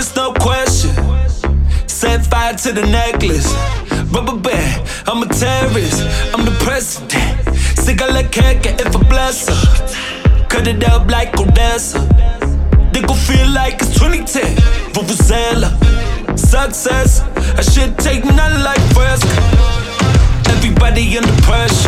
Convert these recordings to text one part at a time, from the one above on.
it's no question. Set fire to the necklace. Rubber band, I'm a terrorist. I'm the president. Sick a la cake if I bless her. Cut it up like Odessa. They gon' feel like it's 2010. Vuvuzela. Success, I should take nothing like Fresca. Everybody under pressure.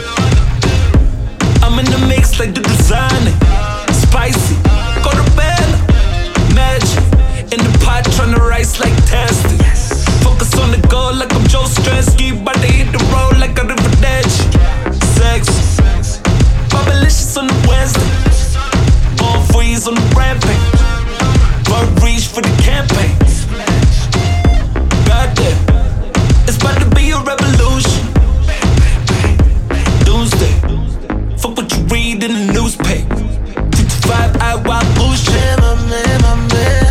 I'm in the mix like the designer. Spicy, go to bed. Magic, in the pot tryna rise like testing. Focus on the goal like I'm Joe Stransky. About to hit the road like a Riverdale. Sex, Bubblicious on the Wednesday. All freeze on the rampage. Run reach for the campaign. Goddamn, it's about to be a revolution. Doomsday, fuck what you read in the newspaper. 55 hour bullshit. My man, my man.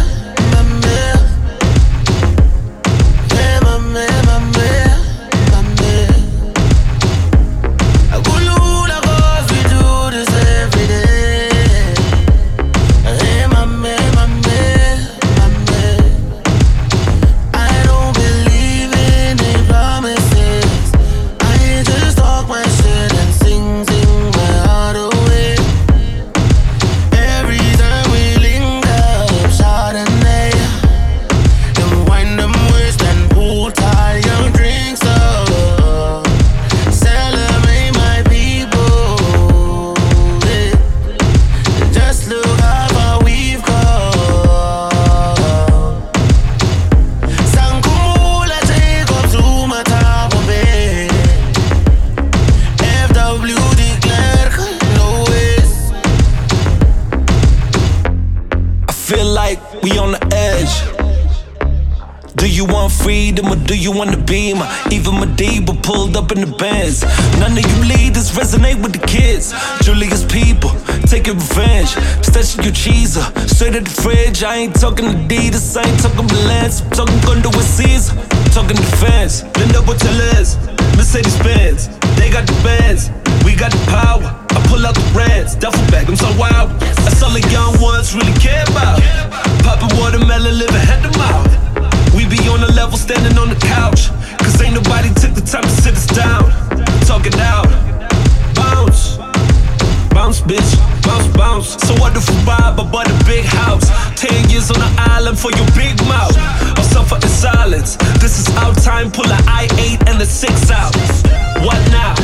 We on the edge. Do you want freedom or do you want the beamer? Even Madiba pulled up in the Benz. None of you leaders resonate with the kids. Julius people, taking revenge. Stashing your cheese up, straight at the fridge. I ain't talking Adidas, I ain't talking Balance. I'm talking Gundo with Caesar, talking defense. Linda Boteles, Mercedes Benz. They got the bands, we got the power. I pull out the brands, duffel bag, I'm so wild. That's all the young ones really care about. Poppin' watermelon, living hand to mouth. We be on the level, standing on the couch. Cause ain't nobody took the time to sit us down. Talk it out. Bounce, bounce bitch, bounce, bounce. So wonderful vibe, I bought a big house. 10 years on the island for your big mouth. I'll suffer in silence. This is our time, pull a I-8 and a 6 out. What now?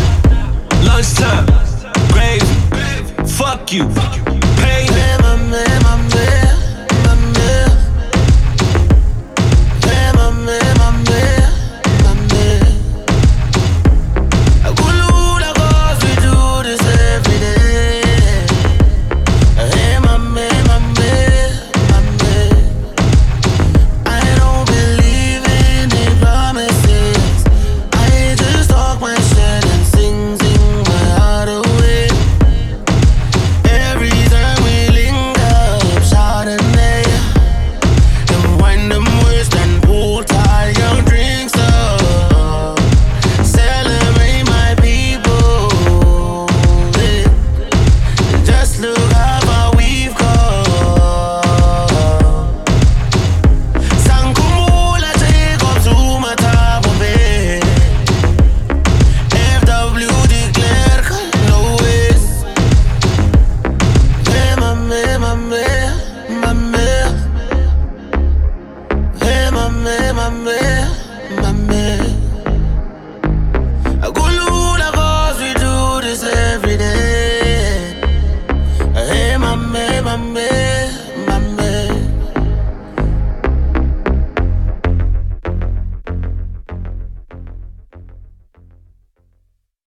Lunchtime, gravy. Fuck you, pay me. My man, my man.